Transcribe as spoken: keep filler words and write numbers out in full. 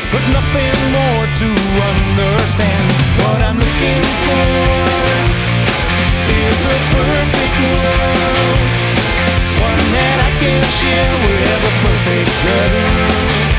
There's nothing more to understand. What I'm looking for